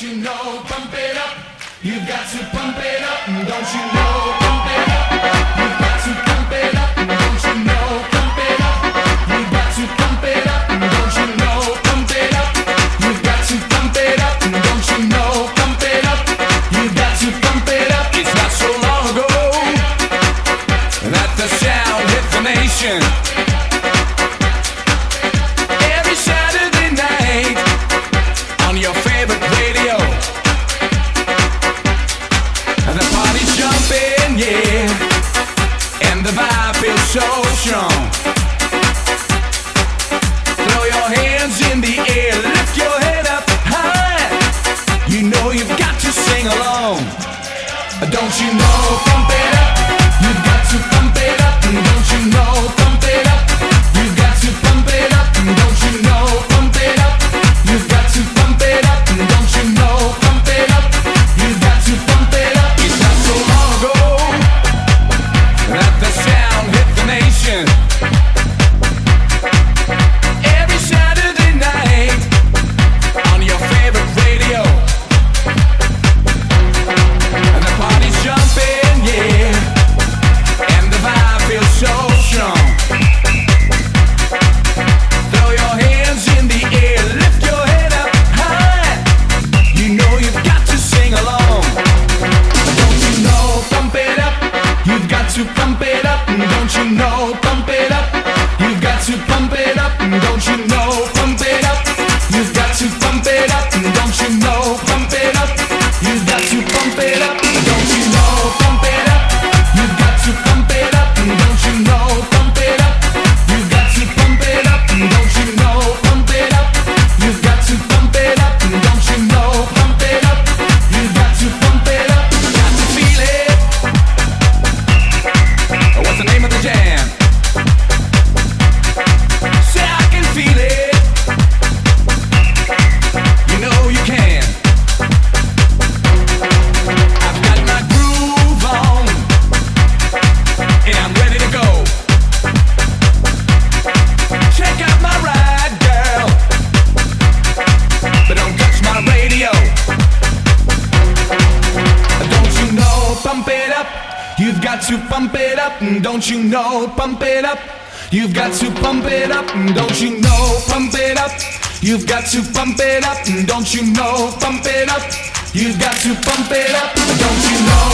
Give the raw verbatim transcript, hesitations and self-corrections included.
you know, pump it up. You've got to pump it up, don't you know, pump it up. You've got to pump it up, don't you know, pump it up. You've got to pump it up, don't you know, pump it up. You've got to pump it up, don't you know, pump it up. You've got to pump it up. It's not so long ago that the sound hit the nation. Every Saturday night on your favorite radio, and the party's jumping, yeah, and the vibe feels so strong. Throw your hands in the air, lift your head up high. You know you've got to sing along. Don't you know, pump it up. You've got to pump it up. Don't you know, pump it up. You've got to pump it up. Don't you know, pump it up. You've got to pump it up. Don't you know, pump it up. You've got to pump it up. It's not so long ago that the sound hit the nation. Every Saturday night on your favorite radio, and the party's jumping, yeah, and the vibe feels so strong. Throw your hands in the air, lift your head up high. You know you've got to sing along. Don't you know, pump it up. You've got to pump it up. Don't you know, pump it up. You've got to pump it up. Don't you know, pump it up. You've got to pump it up. Don't you know, pump it up. You've got to pump it up. Don't you know, pump it up. You've got to pump it up. Don't you know, pump it up. You've got to pump it up. Don't you know, pump it up. You've got to pump it up. Don't you know, pump it up. You've got to pump it up. Got to feel it. What's the name of the jam? Say I can feel it. You know you can. I've got my groove on, and I'm ready to go. Check out my ride, girl, but don't touch my radio. Don't you know, pump it up. You've got to pump it up. Don't you know, pump it up. You've got to pump it up. Don't you know, pump it up. You've got to pump it up. Don't you know, pump it up. You've got to pump it up. Don't you know,